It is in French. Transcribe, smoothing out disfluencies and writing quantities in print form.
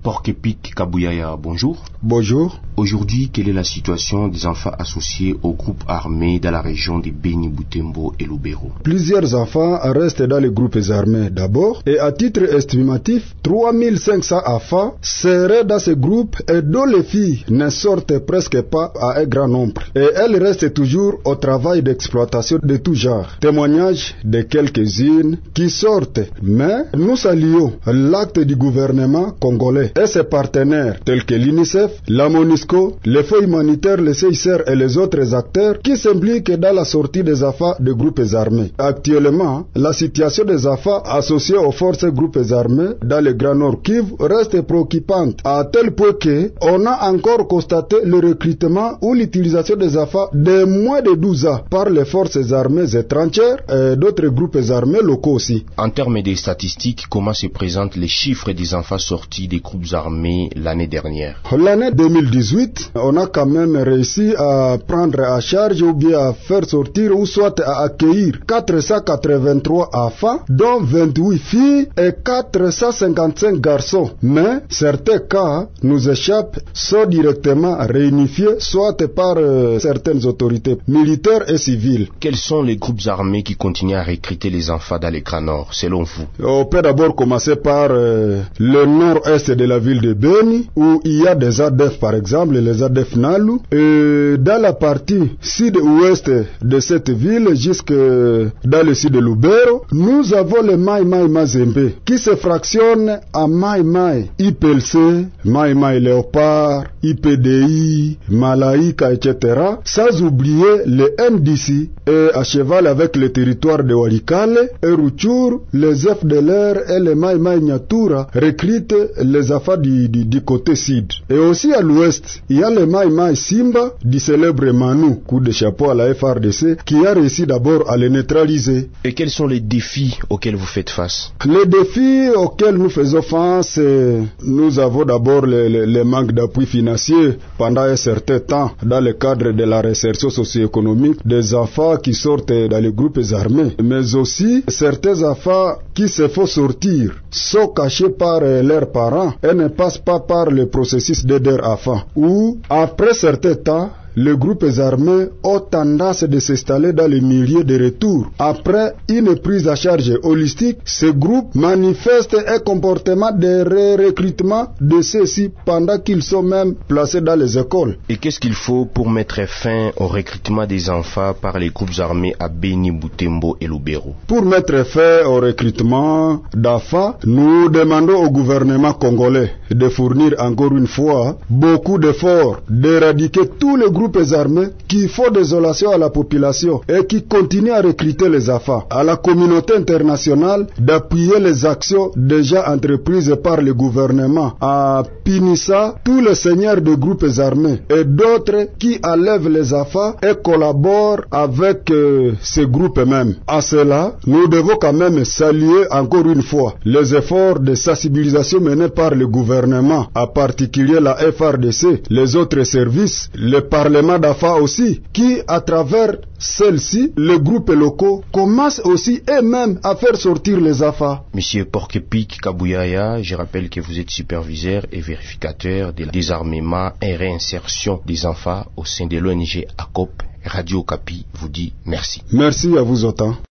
Porc-Épic Kabouyaya, bonjour. Bonjour. Aujourd'hui, quelle est la situation des enfants associés aux groupes armés dans la région de Beni, Butembo et Lubero? Plusieurs enfants restent dans les groupes armés d'abord et à titre estimatif, 3500 enfants seraient dans ces groupes et dont les filles ne sortent presque pas à un grand nombre. Et elles restent toujours au travail d'exploitation de tout genre. Témoignage de quelques-unes qui sortent. Mais nous saluons l'acte du gouvernement congolais et ses partenaires tels que l'UNICEF, la MONUSCO, les fonds humanitaires, les CICR et les autres acteurs qui s'impliquent dans la sortie des enfants de groupes armés. Actuellement, la situation des enfants associés aux forces groupes armés dans le Grand Nord Kivu reste préoccupante à tel point que on a encore constaté le recrutement ou l'utilisation des enfants de moins de 12 ans par les forces armées étrangères et d'autres groupes armés locaux aussi. En termes de statistiques, comment se présentent les chiffres des enfants sortis des groupes armés l'année dernière? L'année 2018, on a quand même réussi à prendre à charge ou bien à faire sortir ou soit à accueillir 483 enfants, dont 28 filles et 455 garçons. Mais certains cas nous échappent, sont directement réunifiés, soit par certaines autorités militaires et civiles. Quels sont les groupes armés qui continuent à recruter les enfants dans les Grands Nord, selon vous? On peut d'abord commencer par le nord-est de la ville de Beni, où il y a des ADF par exemple, les ADF Nalu, et dans la partie sud-ouest de cette ville, jusque dans le sud de Lubero, nous avons le Mai Mai Mazembe, qui se fractionne à Mai Mai, IPLC, Mai Mai Léopard, IPDI, Malaika, etc., sans oublier le MDC, et à cheval avec le territoire de Walikale et Ruchur, les FDLR et les Mai Mai Nyatura recrutent les enfants du côté sud. Et aussi à l'ouest, il y a le Mai Mai Simba du célèbre Manu, coup de chapeau à la FRDC, qui a réussi d'abord à les neutraliser. Et quels sont les défis auxquels vous faites face? Les défis auxquels nous faisons face, nous avons d'abord le manque d'appui financier pendant un certain temps dans le cadre de la réinsertion socio-économique des enfants qui sortent dans les groupes armés, mais aussi certains enfants qui se font sortir sont cachés par leurs parents et ne passent pas par le processus d'aide enfants, ou après certain temps les groupes armés ont tendance de s'installer dans les milieux de retour. Après une prise à charge holistique, ces groupes manifestent un comportement de recrutement de ceux-ci pendant qu'ils sont même placés dans les écoles. Et qu'est-ce qu'il faut pour mettre fin au recrutement des enfants par les groupes armés à Beni, Butembo et Lubero? Pour mettre fin au recrutement d'enfants, nous demandons au gouvernement congolais de fournir encore une fois beaucoup d'efforts, d'éradiquer tous les groupes armés qui font désolation à la population et qui continuent à recruter les enfants. À la communauté internationale d'appuyer les actions déjà entreprises par le gouvernement en punissant tous les seigneurs de groupes armés et d'autres qui enlèvent les enfants et collaborent avec ces groupes mêmes. À cela, nous devons quand même saluer encore une fois les efforts de sensibilisation menés par le gouvernement, en particulier la FRDC, les autres services, le Parlement d'enfants aussi, qui à travers celle-ci, les groupes locaux commencent aussi eux-mêmes à faire sortir les enfants. Monsieur Porc-Épic Kabouyaya, je rappelle que vous êtes superviseur et vérificateur de désarmement et réinsertion des enfants au sein de l'ONG ACOP. Radio Okapi vous dit merci. Merci à vous autant.